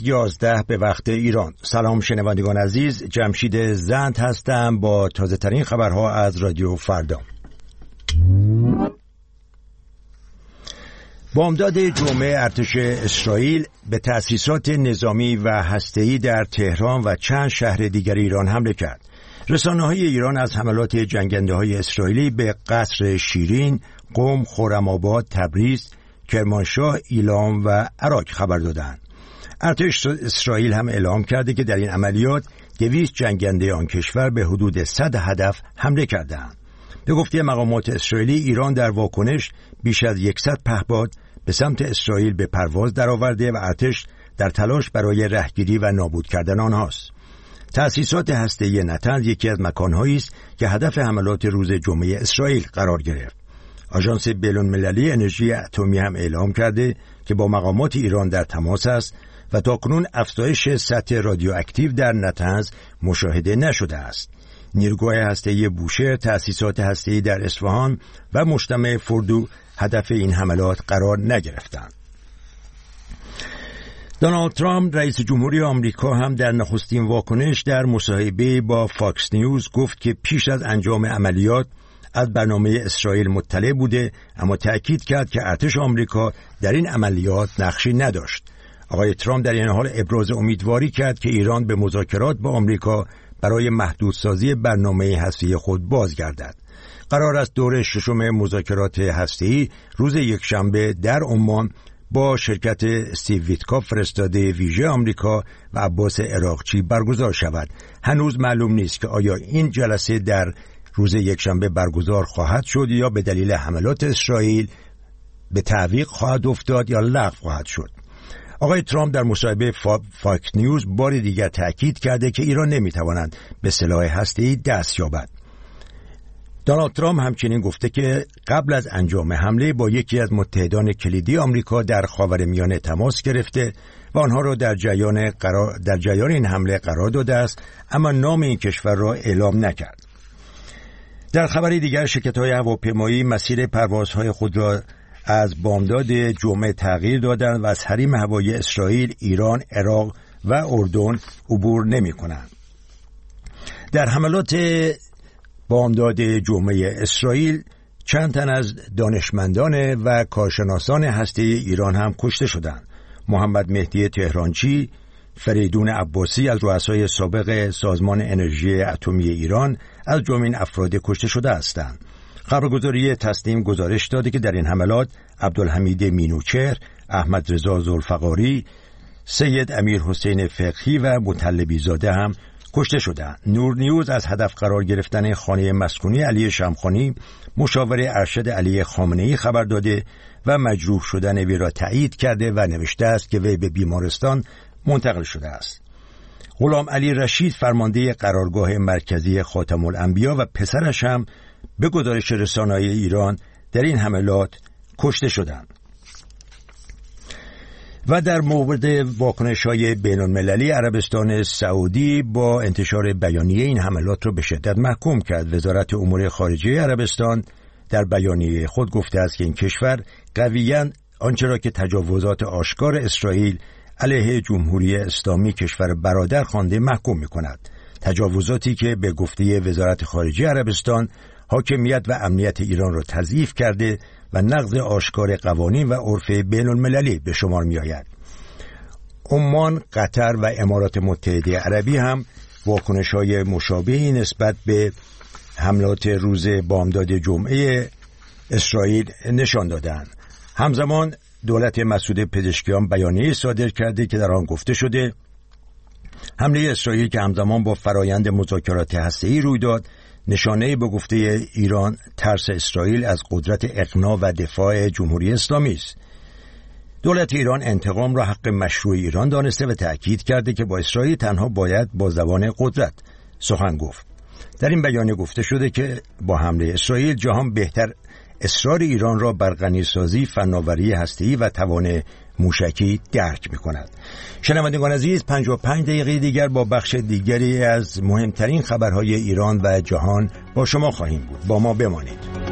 11 به وقت ایران. سلام شنوندگان عزیز، جمشید زند هستم با تازه ترین خبرها از رادیو فردا. بامداد جمعه ارتش اسرائیل به تأسیسات نظامی و هسته‌ای در تهران و چند شهر دیگر ایران حمله کرد. رسانه‌های ایران از حملات جنگنده‌های اسرائیلی به قصر شیرین، قم، خرم‌آباد، تبریز، کرمانشاه، ایلام و عراق خبر دادند. ارتش اسرائیل هم اعلام کرده که در این عملیات 200 جنگنده آن کشور به حدود 100 هدف حمله کردند. به گفته مقامات اسرائیلی، ایران در واکنش بیش از 100 پهپاد به سمت اسرائیل به پرواز درآورده و ارتش در تلاش برای رهگیری و نابود کردن آنهاست. تأسیسات هسته‌ای نتنز یکی از مکانهایی است که هدف حملات روز جمعه اسرائیل قرار گرفت. آژانس بین‌المللی انرژی اتمی هم اعلام کرده که با مقامات ایران در تماس است و تاکنون افزایش سطح رادیواکتیو در نتنز مشاهده نشده است. نیروگاه هسته‌ای بوشهر، تأسیسات هسته‌ای در اصفهان و مجتمع فردو هدف این حملات قرار نگرفتند. دونالد ترامپ رئیس جمهوری آمریکا هم در نخستین واکنش در مصاحبه با فاکس نیوز گفت که پیش از انجام عملیات از برنامه اسرائیل مطلع بوده، اما تأکید کرد که ارتش آمریکا در این عملیات نقشی نداشت. آقای ترامپ در این حال ابراز امیدواری کرد که ایران به مذاکرات با آمریکا برای محدودسازی برنامه هسته‌ای خود بازگردد. قرار است دور ششم مذاکرات هسته‌ای روز یکشنبه در عمان با شرکت استیو ویتکاف فرستاده ویژه آمریکا و عباس عراقچی برگزار شود. هنوز معلوم نیست که آیا این جلسه در روز یکشنبه برگزار خواهد شد یا به دلیل حملات اسرائیل به تعویق خواهد افتاد یا لغو خواهد شد. آقای ترامپ در مصاحبه فاکس نیوز بار دیگر تأکید کرده که ایران نمیتواند به سلاح هسته‌ای دست یابد. دونالد ترامپ همچنین گفته که قبل از انجام حمله با یکی از متحدان کلیدی آمریکا در خاورمیانه تماس گرفته و آنها را در جریان این حمله قرار داده است، اما نام این کشور را اعلام نکرد. در خبری دیگر، شرکت‌های هواپیمایی مسیر پروازهای خود را از بامداد جمعه تغییر دادند و از حریم هوایی اسرائیل، ایران، عراق و اردن عبور نمی‌کنند. در حملات بامداد جمعه اسرائیل چند تن از دانشمندان و کارشناسان هسته‌ای ایران هم کشته شدند. محمد مهدی تهرانچی، فریدون عباسی از رؤسای سابق سازمان انرژی اتمی ایران از جمله افراد کشته شده هستند. خبرگزاری تسنیم گزارش داده که در این حملات عبدالحمید مینوچهر، احمد رضا ذوالفقاری، سید امیر حسین فقهی و مطلبی زاده هم کشته شدند. نور نیوز از هدف قرار گرفتن خانه مسکونی علی شمخانی، مشاور ارشد علی خامنه‌ای خبر داده و مجروح شدن وی را تایید کرده و نوشته است که وی به بیمارستان منتقل شده است. غلام علی رشید، فرمانده قرارگاه مرکزی خاتم الانبیا و پسرش هم به گزارش رسانه‌های ایران در این حملات کشته شدند. و در مورد واکنش‌های بین‌المللی، عربستان سعودی با انتشار بیانیه این حملات را به شدت محکوم کرد. وزارت امور خارجه عربستان در بیانیه خود گفته است که این کشور قویاً آنچه را که تجاوزات آشکار اسرائیل علیه جمهوری اسلامی کشور برادر خوانده محکوم می‌کند. تجاوزاتی که به گفته وزارت خارجه عربستان حاکمیت و امنیت ایران را تضعیف کرده و نقض آشکار قوانین و عرف بین‌المللی به شمار می‌آید. عمان، قطر و امارات متحده عربی هم واکنش‌های مشابهی نسبت به حملات روز بامداد جمعه اسرائیل نشان دادند. همزمان دولت مسعود پزشکیان بیانیه صادر کرده که در آن گفته شده حمله اسرائیل که همزمان با فرایند مذاکرات هسته‌ای روی داد، نشانه‌ای به گفته ایران ترس اسرائیل از قدرت اقناع و دفاع جمهوری اسلامی است. دولت ایران انتقام را حق مشروع ایران دانسته و تأکید کرده که با اسرائیل تنها باید با زبان قدرت سخن گفت. در این بیانیه گفته شده که با حمله اسرائیل جهان بهتر اصرار ایران را بر غنیسازی، فناوری هسته‌ای و توان موشکی درک می‌کند. شنوندگان عزیز، 55 دقیقه دیگر با بخش دیگری از مهمترین خبرهای ایران و جهان با شما خواهیم بود. با ما بمانید.